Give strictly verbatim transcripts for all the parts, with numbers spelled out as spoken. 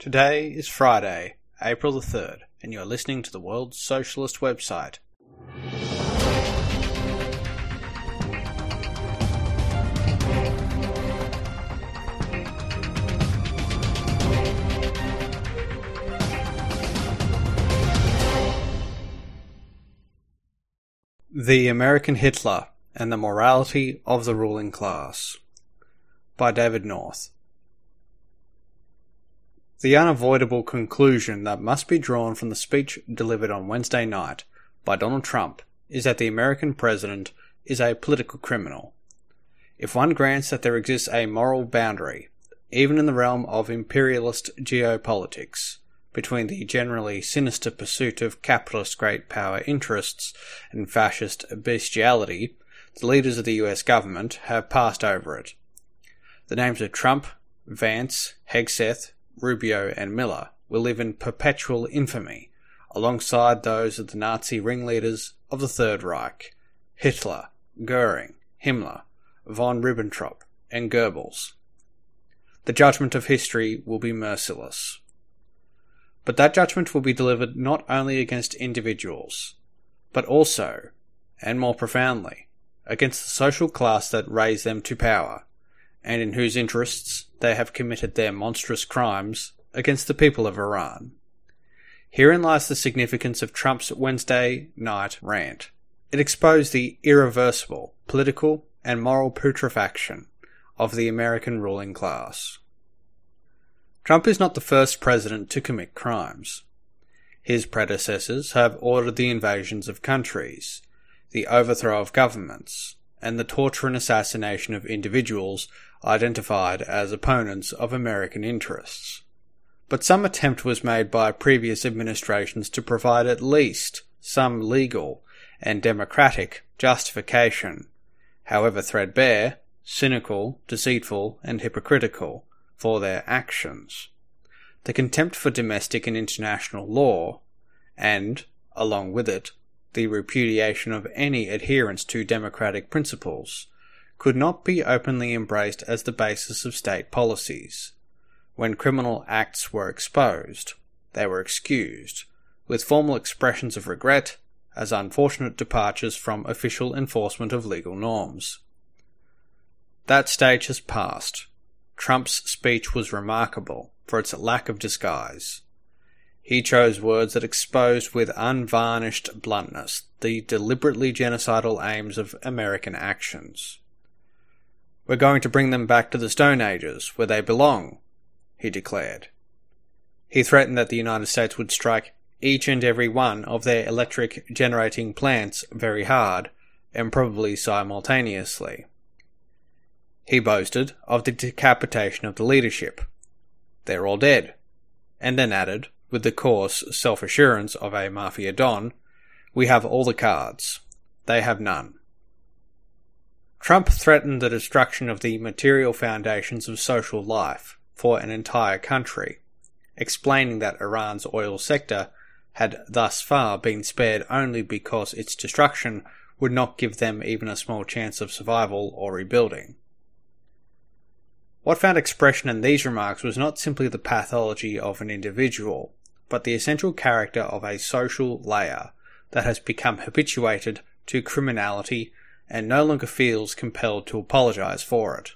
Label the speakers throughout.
Speaker 1: Today is Friday, April the third, and you're listening to the World Socialist website. The American Hitler and the Morality of the Ruling Class by David North. The unavoidable conclusion that must be drawn from the speech delivered on Wednesday night by Donald Trump is that the American president is a political criminal. If one grants that there exists a moral boundary, even in the realm of imperialist geopolitics, between the generally sinister pursuit of capitalist great power interests and fascist bestiality, the leaders of the U S government have passed over it. The names of Trump, Vance, Hegseth, Rubio and Miller will live in perpetual infamy alongside those of the Nazi ringleaders of the Third Reich, Hitler, Goering, Himmler, von Ribbentrop and Goebbels. The judgment of history will be merciless. But that judgment will be delivered not only against individuals, but also, and more profoundly, against the social class that raised them to power, and in whose interests they have committed their monstrous crimes against the people of Iran. Herein lies the significance of Trump's Wednesday night rant. It exposed the irreversible political and moral putrefaction of the American ruling class. Trump is not the first president to commit crimes. His predecessors have ordered the invasions of countries, the overthrow of governments, and the torture and assassination of individuals identified as opponents of American interests. But some attempt was made by previous administrations to provide at least some legal and democratic justification, however threadbare, cynical, deceitful, and hypocritical, for their actions. The contempt for domestic and international law, and, along with it, the repudiation of any adherence to democratic principles, could not be openly embraced as the basis of state policies. When criminal acts were exposed, they were excused, with formal expressions of regret as unfortunate departures from official enforcement of legal norms. That stage has passed. Trump's speech was remarkable for its lack of disguise. He chose words that exposed with unvarnished bluntness the deliberately genocidal aims of American actions. "We're going to bring them back to the Stone Ages, where they belong," he declared. He threatened that the United States would strike each and every one of their electric generating plants very hard, and probably simultaneously. He boasted of the decapitation of the leadership. "They're all dead," and then added, with the coarse self-assurance of a mafia don, "We have all the cards. They have none." Trump threatened the destruction of the material foundations of social life for an entire country, explaining that Iran's oil sector had thus far been spared only because its destruction would not give them even a small chance of survival or rebuilding. What found expression in these remarks was not simply the pathology of an individual, but the essential character of a social layer that has become habituated to criminality and no longer feels compelled to apologize for it.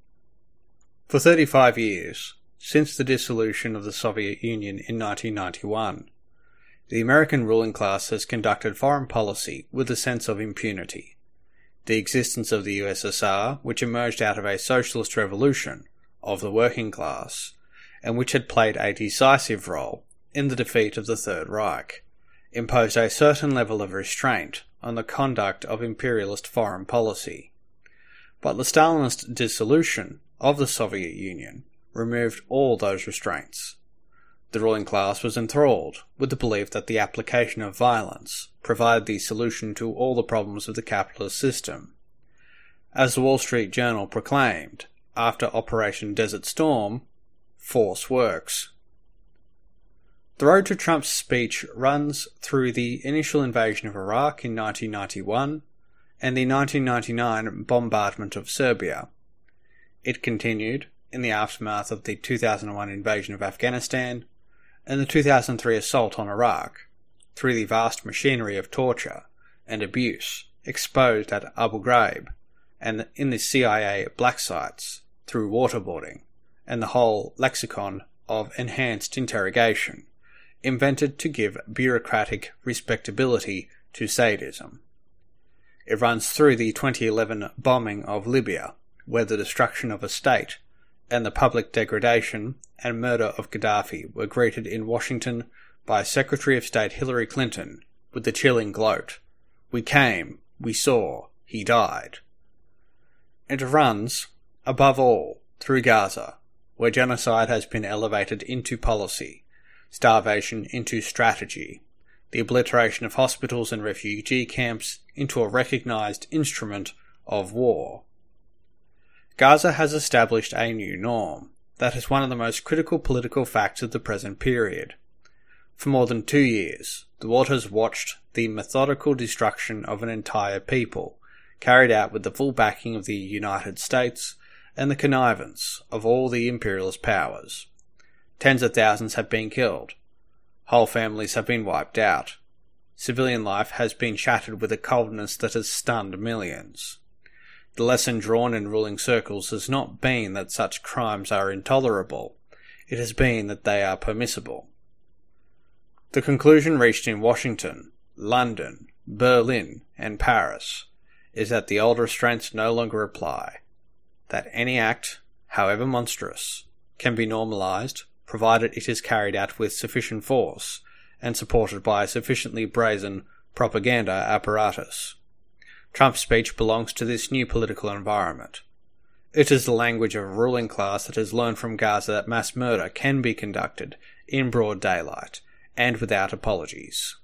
Speaker 1: For thirty-five years, since the dissolution of the Soviet Union in nineteen ninety-one, the American ruling class has conducted foreign policy with a sense of impunity. The existence of the U S S R, which emerged out of a socialist revolution of the working class, and which had played a decisive role in the defeat of the Third Reich, imposed a certain level of restraint on the conduct of imperialist foreign policy. But the Stalinist dissolution of the Soviet Union removed all those restraints. The ruling class was enthralled with the belief that the application of violence provided the solution to all the problems of the capitalist system. As the Wall Street Journal proclaimed, after Operation Desert Storm, force works. The road to Trump's speech runs through the initial invasion of Iraq in nineteen ninety-one and the nineteen ninety-nine bombardment of Serbia. It continued in the aftermath of the two thousand one invasion of Afghanistan and the two thousand three assault on Iraq, through the vast machinery of torture and abuse exposed at Abu Ghraib and in the C I A black sites through waterboarding, and the whole lexicon of enhanced interrogation, invented to give bureaucratic respectability to sadism. It runs through the twenty eleven bombing of Libya, where the destruction of a state and the public degradation and murder of Gaddafi were greeted in Washington by Secretary of State Hillary Clinton with the chilling gloat, "We came, we saw, he died." It runs, above all, through Gaza, where genocide has been elevated into policy, starvation into strategy, the obliteration of hospitals and refugee camps into a recognised instrument of war. Gaza has established a new norm that is one of the most critical political facts of the present period. For more than two years, the world has watched the methodical destruction of an entire people, carried out with the full backing of the United States and the connivance of all the imperialist powers. Tens of thousands have been killed. Whole families have been wiped out. Civilian life has been shattered with a coldness that has stunned millions. The lesson drawn in ruling circles has not been that such crimes are intolerable, it has been that they are permissible. The conclusion reached in Washington, London, Berlin, and Paris is that the old restraints no longer apply, that any act, however monstrous, can be normalized provided it is carried out with sufficient force and supported by a sufficiently brazen propaganda apparatus. Trump's speech belongs to this new political environment. It is the language of a ruling class that has learned from Gaza that mass murder can be conducted in broad daylight and without apologies.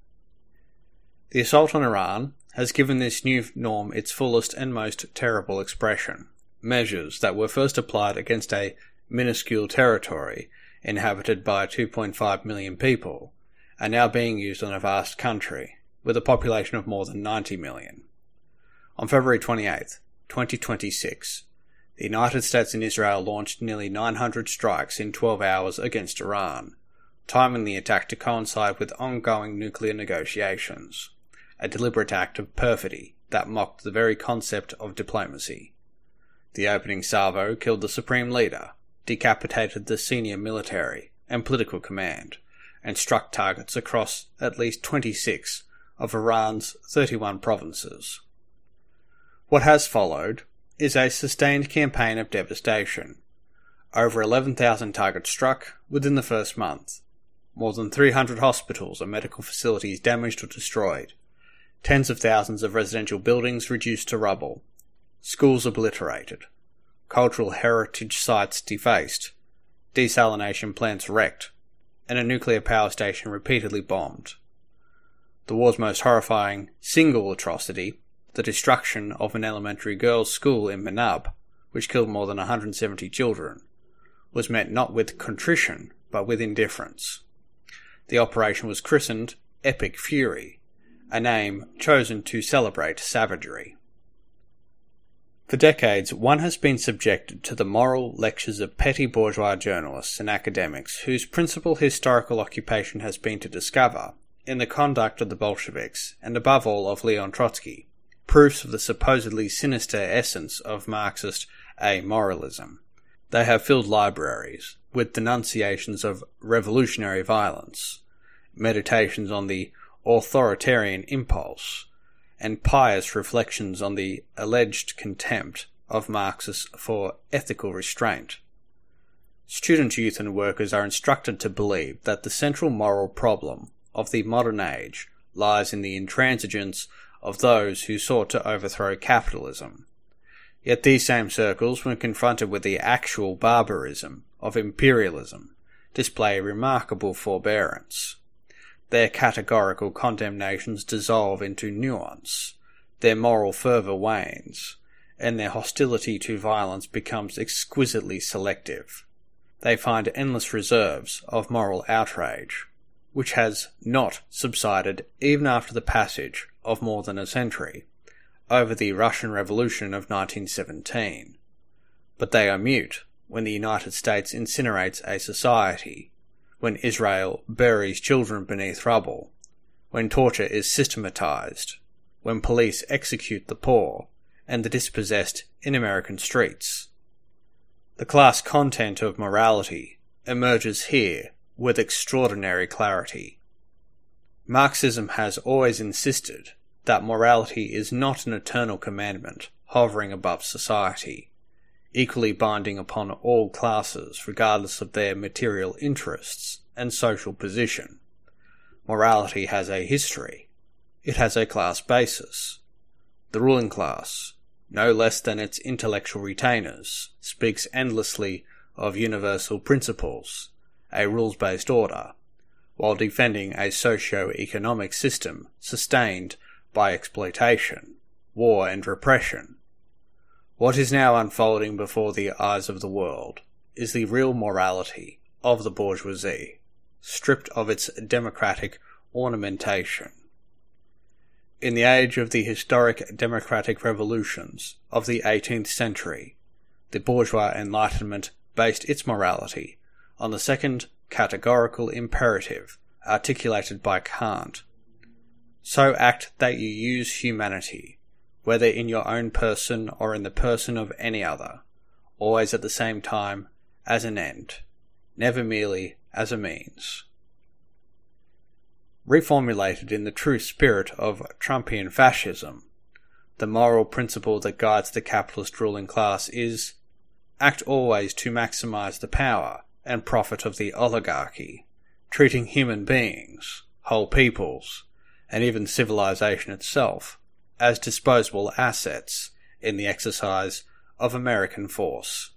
Speaker 1: The assault on Iran has given this new norm its fullest and most terrible expression. Measures that were first applied against a minuscule territory inhabited by two point five million people are now being used on a vast country with a population of more than ninety million. On February twenty-eighth, twenty twenty-six, the United States and Israel launched nearly nine hundred strikes in twelve hours against Iran, timing the attack to coincide with ongoing nuclear negotiations, a deliberate act of perfidy that mocked the very concept of diplomacy. The opening salvo killed the supreme leader, decapitated the senior military and political command, and struck targets across at least twenty-six of Iran's thirty-one provinces. What has followed is a sustained campaign of devastation. Over eleven thousand targets struck within the first month. More than three hundred hospitals and medical facilities damaged or destroyed. Tens of thousands of residential buildings reduced to rubble. Schools obliterated. Cultural heritage sites defaced. Desalination plants wrecked. And a nuclear power station repeatedly bombed. The war's most horrifying single atrocity, the destruction of an elementary girls' school in Manab, which killed more than one hundred seventy children, was met not with contrition, but with indifference. The operation was christened Epic Fury, a name chosen to celebrate savagery. For decades, one has been subjected to the moral lectures of petty bourgeois journalists and academics whose principal historical occupation has been to discover, in the conduct of the Bolsheviks, and above all of Leon Trotsky, proofs of the supposedly sinister essence of Marxist amoralism. They have filled libraries with denunciations of revolutionary violence, meditations on the authoritarian impulse, and pious reflections on the alleged contempt of Marxists for ethical restraint. Students, youth and workers are instructed to believe that the central moral problem of the modern age lies in the intransigence of those who sought to overthrow capitalism. Yet these same circles, when confronted with the actual barbarism of imperialism, display remarkable forbearance. Their categorical condemnations dissolve into nuance, their moral fervour wanes, and their hostility to violence becomes exquisitely selective. They find endless reserves of moral outrage, which has not subsided even after the passage of more than a century, over the Russian Revolution of nineteen seventeen. But they are mute when the United States incinerates a society, when Israel buries children beneath rubble, when torture is systematized, when police execute the poor and the dispossessed in American streets. The class content of morality emerges here with extraordinary clarity. Marxism has always insisted that morality is not an eternal commandment hovering above society, equally binding upon all classes regardless of their material interests and social position. Morality has a history. It has a class basis. The ruling class, no less than its intellectual retainers, speaks endlessly of universal principles, a rules-based order, while defending a socio-economic system sustained by exploitation, war and repression. What is now unfolding before the eyes of the world is the real morality of the bourgeoisie, stripped of its democratic ornamentation. In the age of the historic democratic revolutions of the eighteenth century, the bourgeois Enlightenment based its morality on the second categorical imperative articulated by Kant. So act that you use humanity, whether in your own person or in the person of any other, always at the same time as an end, never merely as a means. Reformulated in the true spirit of Trumpian fascism, the moral principle that guides the capitalist ruling class is, act always to maximize the power and profit of the oligarchy, treating human beings, whole peoples, and even civilization itself as disposable assets in the exercise of American force.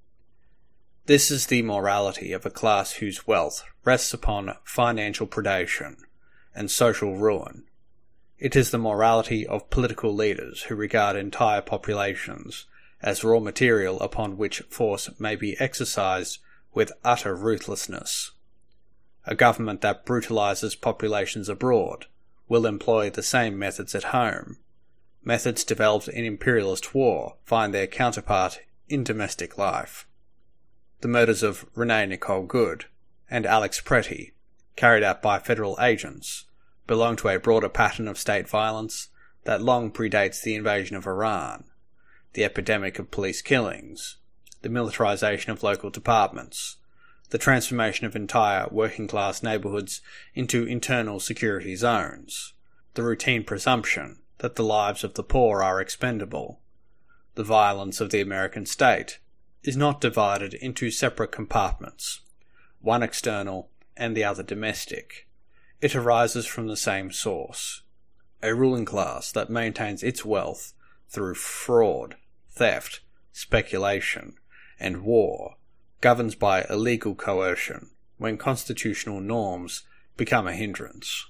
Speaker 1: This is the morality of a class whose wealth rests upon financial predation and social ruin. It is the morality of political leaders who regard entire populations as raw material upon which force may be exercised with utter ruthlessness. A government that brutalizes populations abroad will employ the same methods at home. Methods developed in imperialist war find their counterpart in domestic life. The murders of René Nicole Good and Alex Pretty, carried out by federal agents, belong to a broader pattern of state violence that long predates the invasion of Iran, the epidemic of police killings, the militarization of local departments, the transformation of entire working-class neighborhoods into internal security zones, the routine presumption that the lives of the poor are expendable. The violence of the American state is not divided into separate compartments, one external and the other domestic. It arises from the same source, a ruling class that maintains its wealth through fraud, theft, speculation, and war, governs by illegal coercion when constitutional norms become a hindrance.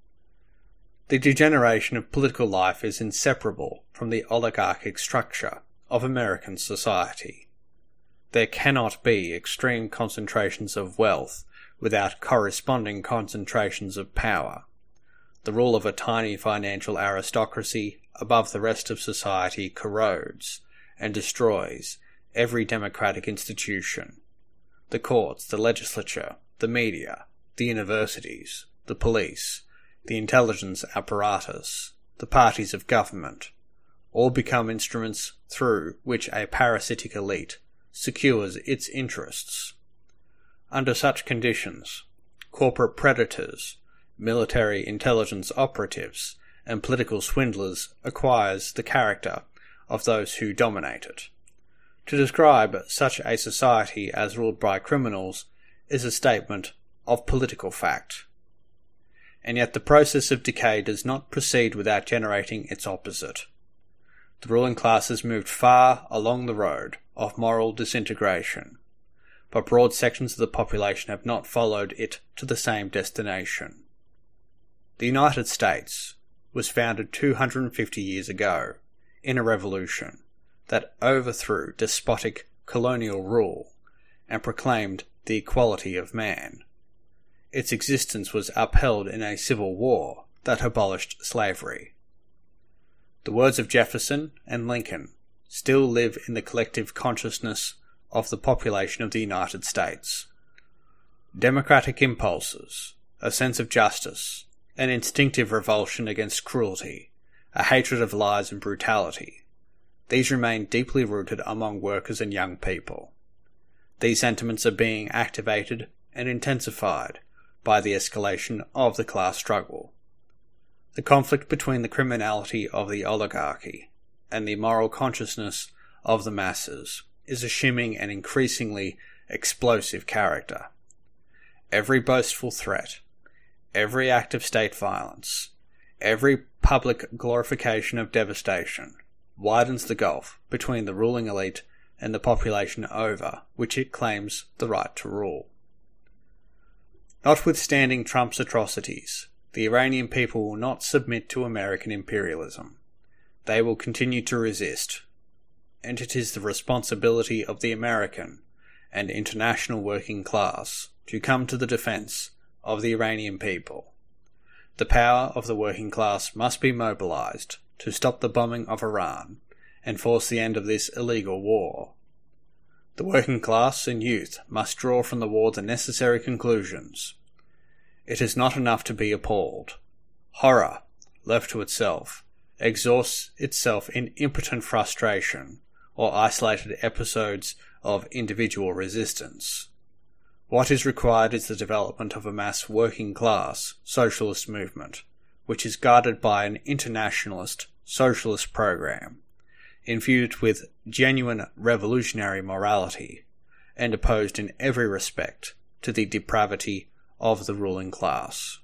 Speaker 1: The degeneration of political life is inseparable from the oligarchic structure of American society. There cannot be extreme concentrations of wealth without corresponding concentrations of power. The rule of a tiny financial aristocracy above the rest of society corrodes and destroys every democratic institution. The courts, the legislature, the media, the universities, the police, the intelligence apparatus, the parties of government, all become instruments through which a parasitic elite secures its interests. Under such conditions, corporate predators, military intelligence operatives, and political swindlers acquires the character of those who dominate it. To describe such a society as ruled by criminals is a statement of political fact. And yet the process of decay does not proceed without generating its opposite. The ruling class has moved far along the road of moral disintegration, but broad sections of the population have not followed it to the same destination. The United States was founded two hundred fifty years ago in a revolution that overthrew despotic colonial rule and proclaimed the equality of man. Its existence was upheld in a civil war that abolished slavery. The words of Jefferson and Lincoln still live in the collective consciousness of the population of the United States. Democratic impulses, a sense of justice, an instinctive revulsion against cruelty, a hatred of lies and brutality, these remain deeply rooted among workers and young people. These sentiments are being activated and intensified by the escalation of the class struggle. The conflict between the criminality of the oligarchy and the moral consciousness of the masses is assuming an increasingly explosive character. Every boastful threat, every act of state violence, every public glorification of devastation widens the gulf between the ruling elite and the population over which it claims the right to rule. Notwithstanding Trump's atrocities, the Iranian people will not submit to American imperialism. They will continue to resist, and it is the responsibility of the American and international working class to come to the defense of the Iranian people. The power of the working class must be mobilized to stop the bombing of Iran and force the end of this illegal war. The working class and youth must draw from the war the necessary conclusions. It is not enough to be appalled. Horror, left to itself, exhausts itself in impotent frustration or isolated episodes of individual resistance. What is required is the development of a mass working-class socialist movement, which is guided by an internationalist socialist program, infused with genuine revolutionary morality, and opposed in every respect to the depravity of the ruling class.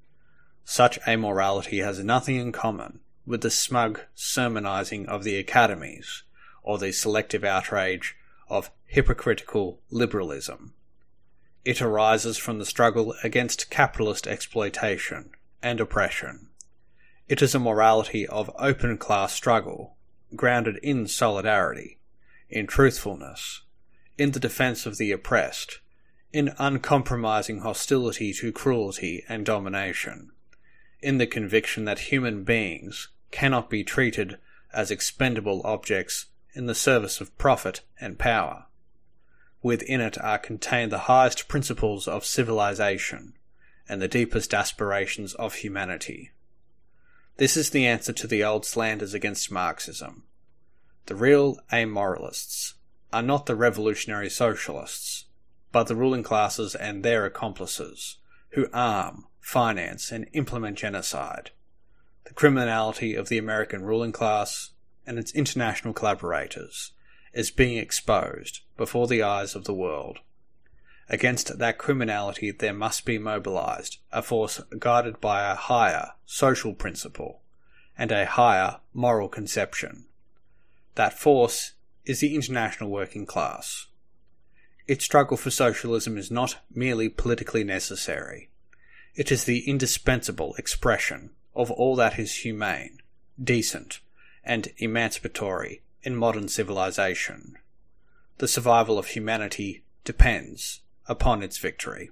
Speaker 1: Such a morality has nothing in common with the smug sermonizing of the academies, or the selective outrage of hypocritical liberalism. It arises from the struggle against capitalist exploitation and oppression. It is a morality of open class struggle, grounded in solidarity, in truthfulness, in the defense of the oppressed, in uncompromising hostility to cruelty and domination, in the conviction that human beings cannot be treated as expendable objects in the service of profit and power. Within it are contained the highest principles of civilization and the deepest aspirations of humanity. This is the answer to the old slanders against Marxism. The real amoralists are not the revolutionary socialists, but the ruling classes and their accomplices, who arm, finance, and implement genocide. The criminality of the American ruling class and its international collaborators is being exposed before the eyes of the world. Against that criminality there must be mobilized a force guided by a higher social principle and a higher moral conception. That force is the international working class. Its struggle for socialism is not merely politically necessary. It is the indispensable expression of all that is humane, decent, and emancipatory in modern civilization. The survival of humanity depends upon its victory.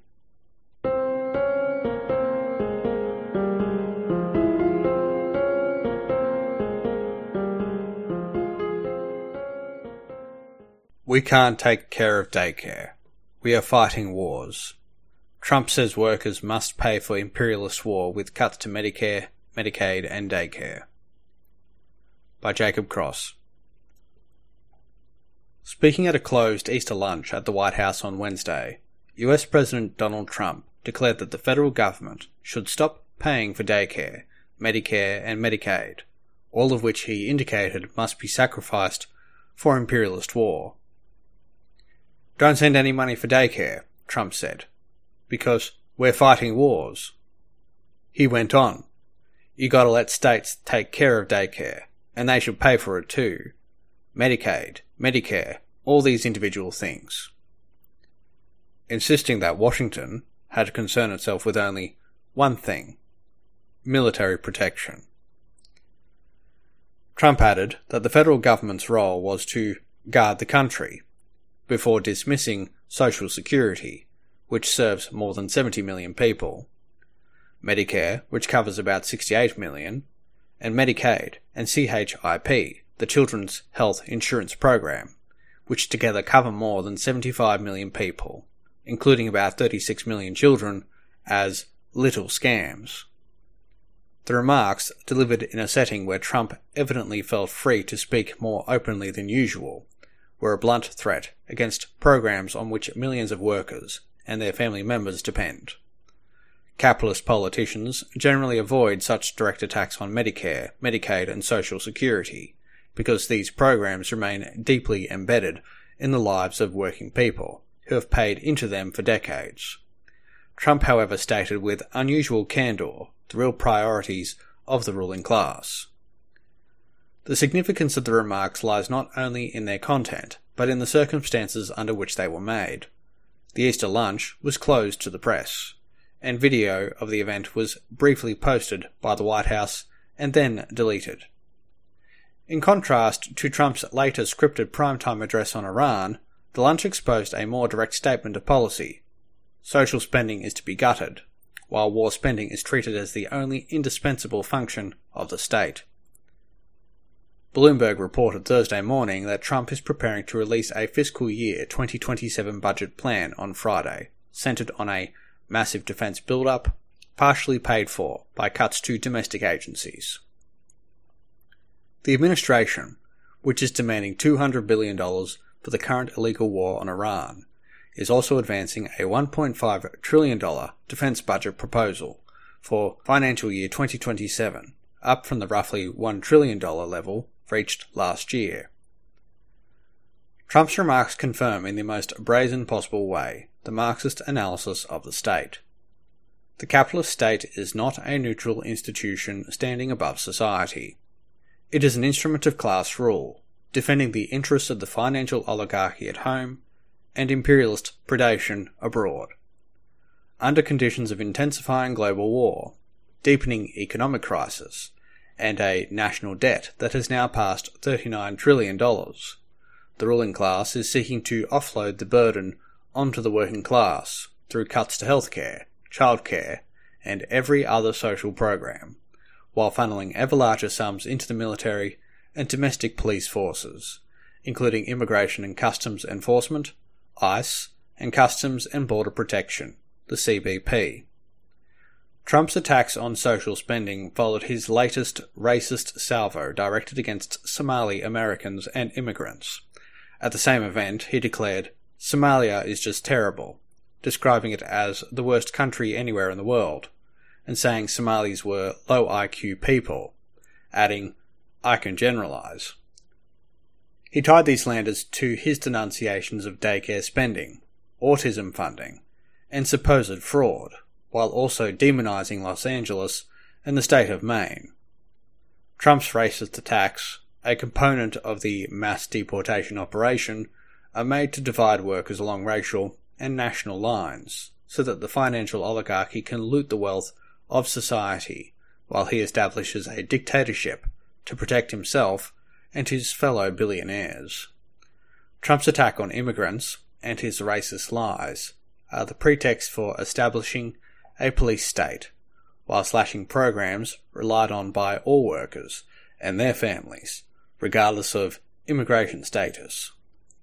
Speaker 1: We can't take care of daycare. We are fighting wars. Trump says workers must pay for imperialist war with cuts to Medicare, Medicaid, and daycare. By Jacob Cross. Speaking at a closed Easter lunch at the White House on Wednesday, U S President Donald Trump declared that the federal government should stop paying for daycare, Medicare, and Medicaid, all of which he indicated must be sacrificed for imperialist war. Don't send any money for daycare, Trump said, because we're fighting wars. He went on, you gotta let states take care of daycare, and they should pay for it too. Medicaid, Medicare, all these individual things. Insisting that Washington had to concern itself with only one thing, military protection. Trump added that the federal government's role was to guard the country, before dismissing Social Security, which serves more than seventy million people, Medicare, which covers about sixty-eight million, and Medicaid and C H I P, the Children's Health Insurance Program, which together cover more than seventy-five million people, including about thirty-six million children, as little scams. The remarks, delivered in a setting where Trump evidently felt free to speak more openly than usual, were a blunt threat against programs on which millions of workers and their family members depend. Capitalist politicians generally avoid such direct attacks on Medicare, Medicaid, and Social Security, because these programs remain deeply embedded in the lives of working people, who have paid into them for decades. Trump, however, stated with unusual candour the real priorities of the ruling class. The significance of the remarks lies not only in their content, but in the circumstances under which they were made. The Easter lunch was closed to the press, and video of the event was briefly posted by the White House and then deleted. In contrast to Trump's later scripted primetime address on Iran, the lunch exposed a more direct statement of policy. Social spending is to be gutted, while war spending is treated as the only indispensable function of the state. Bloomberg reported Thursday morning that Trump is preparing to release a fiscal year twenty twenty-seven budget plan on Friday, centered on a massive defense build-up, partially paid for by cuts to domestic agencies. The administration, which is demanding two hundred billion dollars for the current illegal war on Iran, is also advancing a one point five trillion dollars defense budget proposal for financial year twenty twenty-seven, up from the roughly one trillion dollars level reached last year. Trump's remarks confirm in the most brazen possible way the Marxist analysis of the state. The capitalist state is not a neutral institution standing above society. It is an instrument of class rule, defending the interests of the financial oligarchy at home and imperialist predation abroad. Under conditions of intensifying global war, deepening economic crisis, and a national debt that has now passed thirty-nine trillion dollars, the ruling class is seeking to offload the burden onto the working class through cuts to healthcare, childcare, and every other social program, while funneling ever larger sums into the military and domestic police forces, including Immigration and Customs Enforcement, ICE, and Customs and Border Protection, the C B P. Trump's attacks on social spending followed his latest racist salvo directed against Somali Americans and immigrants. At the same event, he declared, "Somalia is just terrible," describing it as the worst country anywhere in the world, and saying Somalis were low I Q people, adding, "I can generalize." He tied these slanders to his denunciations of daycare spending, autism funding, and supposed fraud, while also demonizing Los Angeles and the state of Maine. Trump's racist attacks, a component of the mass deportation operation, are made to divide workers along racial and national lines, so that the financial oligarchy can loot the wealth of society, while he establishes a dictatorship to protect himself and his fellow billionaires. Trump's attack on immigrants and his racist lies are the pretext for establishing a police state, while slashing programs relied on by all workers and their families, regardless of immigration status.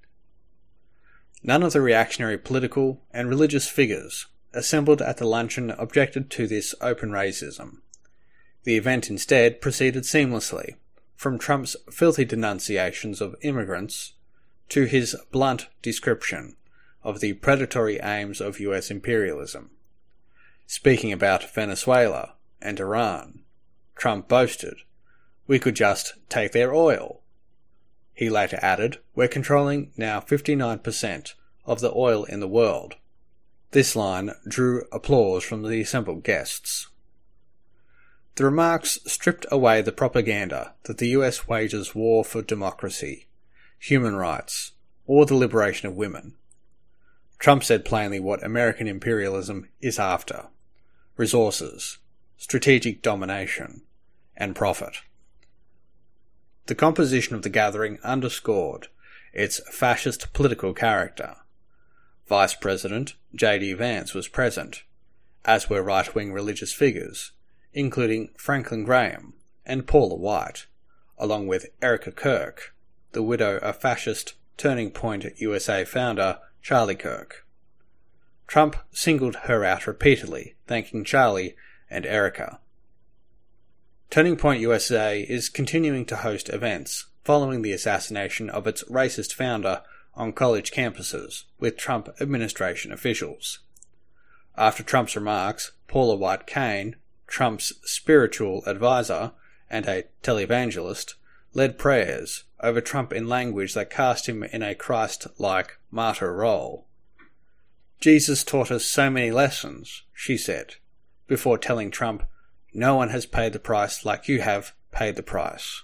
Speaker 1: None of the reactionary political and religious figures assembled at the luncheon objected to this open racism. The event instead proceeded seamlessly, from Trump's filthy denunciations of immigrants to his blunt description of the predatory aims of U S imperialism. Speaking about Venezuela and Iran, Trump boasted, "We could just take their oil." He later added, "We're controlling now fifty-nine percent of the oil in the world." This line drew applause from the assembled guests. The remarks stripped away the propaganda that the U S wages war for democracy, human rights, or the liberation of women. Trump said plainly what American imperialism is after: resources, strategic domination, and profit. The composition of the gathering underscored its fascist political character. Vice President J D Vance was present, as were right-wing religious figures, including Franklin Graham and Paula White, along with Erica Kirk, the widow of fascist Turning Point U S A founder Charlie Kirk. Trump singled her out repeatedly, thanking Charlie and Erica. Turning Point U S A is continuing to host events following the assassination of its racist founder on college campuses with Trump administration officials. After Trump's remarks, Paula White Cain, Trump's spiritual advisor and a televangelist, led prayers over Trump in language that cast him in a Christ-like martyr role. "Jesus taught us so many lessons," she said, before telling Trump, "No one has paid the price like you have paid the price."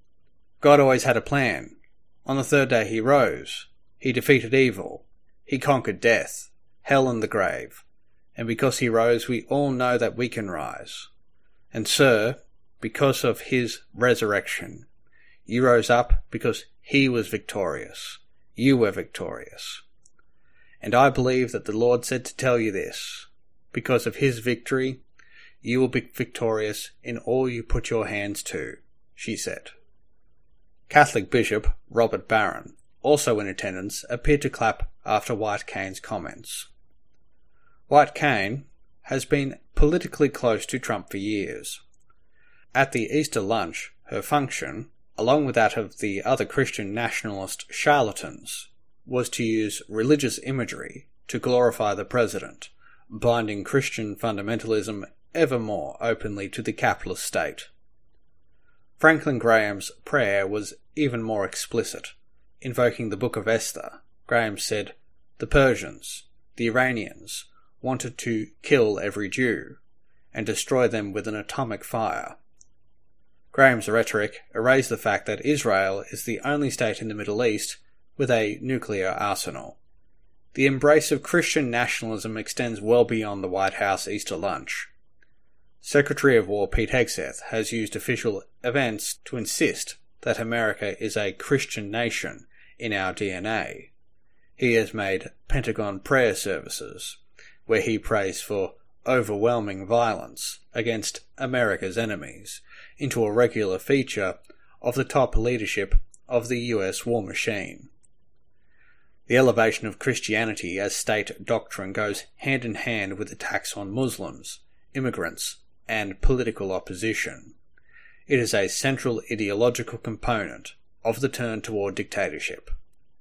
Speaker 1: God always had a plan. On the third day he rose. He defeated evil. He conquered death, hell and the grave. And because he rose, we all know that we can rise. And sir, because of his resurrection, you rose up because he was victorious. You were victorious. And I believe that the Lord said to tell you this. Because of his victory, you will be victorious in all you put your hands to, she said. Catholic Bishop Robert Barron, also in attendance, appeared to clap after White Cain's comments. White Cain has been politically close to Trump for years. At the Easter lunch, her function, along with that of the other Christian nationalist charlatans, was to use religious imagery to glorify the president, binding Christian fundamentalism ever more openly to the capitalist state. Franklin Graham's prayer was even more explicit. Invoking the Book of Esther, Graham said, "The Persians, the Iranians, wanted to kill every Jew and destroy them with an atomic fire." Graham's rhetoric erased the fact that Israel is the only state in the Middle East with a nuclear arsenal. The embrace of Christian nationalism extends well beyond the White House Easter lunch. Secretary of War Pete Hegseth has used official events to insist that America is a Christian nation in our D N A. He has made Pentagon prayer services, where he prays for overwhelming violence against America's enemies, into a regular feature of the top leadership of the U S war machine. The elevation of Christianity as state doctrine goes hand in hand with attacks on Muslims, immigrants, and political opposition. It is a central ideological component of the turn toward dictatorship.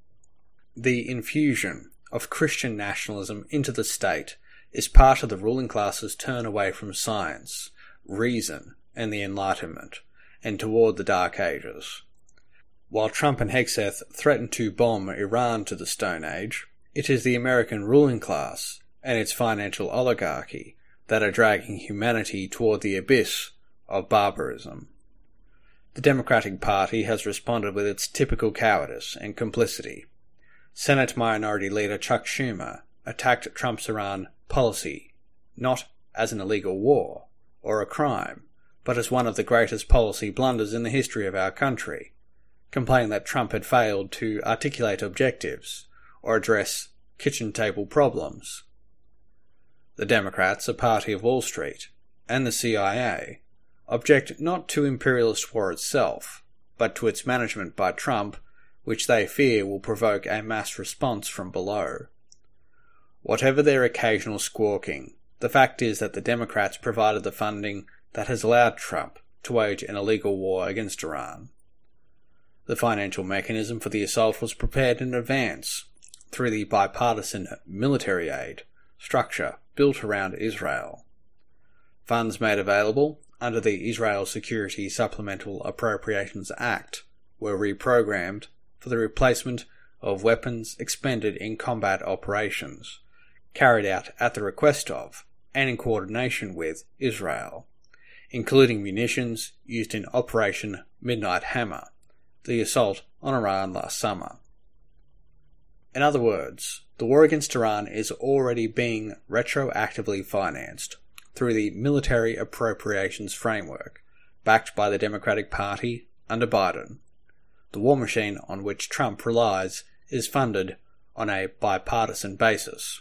Speaker 1: The infusion of Christian nationalism into the state is part of the ruling class's turn away from science, reason, and the Enlightenment, and toward the Dark Ages. While Trump and Hegseth threaten to bomb Iran to the Stone Age, it is the American ruling class and its financial oligarchy that are dragging humanity toward the abyss of barbarism. The Democratic Party has responded with its typical cowardice and complicity. Senate Minority Leader Chuck Schumer attacked Trump's Iran policy, not as an illegal war or a crime, but as one of the greatest policy blunders in the history of our country, complaining that Trump had failed to articulate objectives or address kitchen table problems. The Democrats, a party of Wall Street, and the C I A object not to imperialist war itself, but to its management by Trump, which they fear will provoke a mass response from below. Whatever their occasional squawking, the fact is that the Democrats provided the funding that has allowed Trump to wage an illegal war against Iran. The financial mechanism for the assault was prepared in advance through the bipartisan military aid structure built around Israel. Funds made available under the Israel Security Supplemental Appropriations Act were reprogrammed for the replacement of weapons expended in combat operations, carried out at the request of and in coordination with Israel, including munitions used in Operation Midnight Hammer, the assault on Iran last summer. In other words, the war against Iran is already being retroactively financed through the Military Appropriations Framework, backed by the Democratic Party under Biden. The war machine on which Trump relies is funded on a bipartisan basis.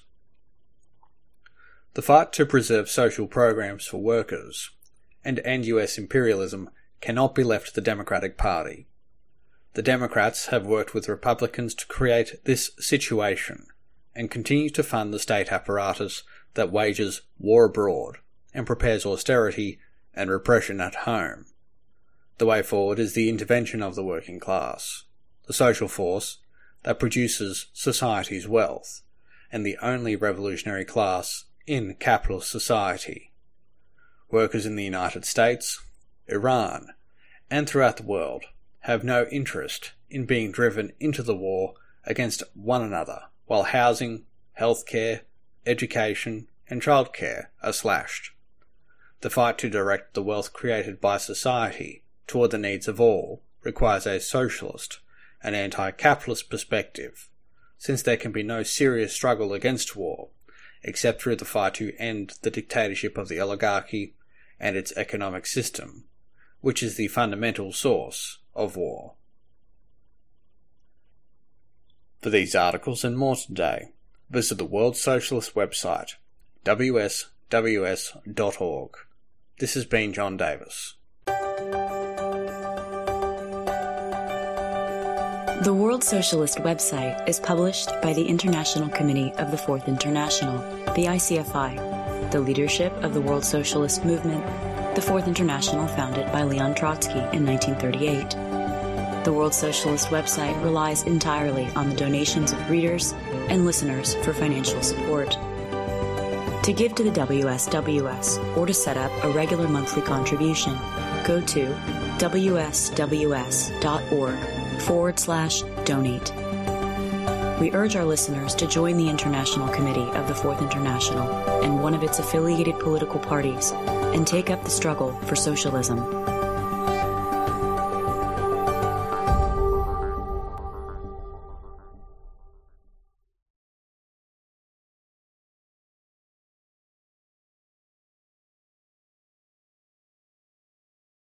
Speaker 1: The fight to preserve social programs for workers and end U S imperialism cannot be left to the Democratic Party. The Democrats have worked with Republicans to create this situation and continue to fund the state apparatus that wages war abroad and prepares austerity and repression at home. The way forward is the intervention of the working class, the social force that produces society's wealth, and the only revolutionary class in capitalist society. Workers in the United States, Iran, and throughout the world have no interest in being driven into the war against one another while housing, healthcare, education, and childcare are slashed. The fight to direct the wealth created by society toward the needs of all requires a socialist and anti-capitalist perspective, since there can be no serious struggle against war except through the fight to end the dictatorship of the oligarchy and its economic system, which is the fundamental source of war. For these articles and more today, visit the World Socialist website, w s w s dot org. This has been John Davis.
Speaker 2: The World Socialist website is published by the International Committee of the Fourth International, the I C F I, the leadership of the World Socialist movement, the Fourth International founded by Leon Trotsky in nineteen thirty-eight. The World Socialist website relies entirely on the donations of readers and listeners for financial support. To give to the W S W S or to set up a regular monthly contribution, go to wsws.org forward slash donate. We urge our listeners to join the International Committee of the Fourth International and one of its affiliated political parties and take up the struggle for socialism.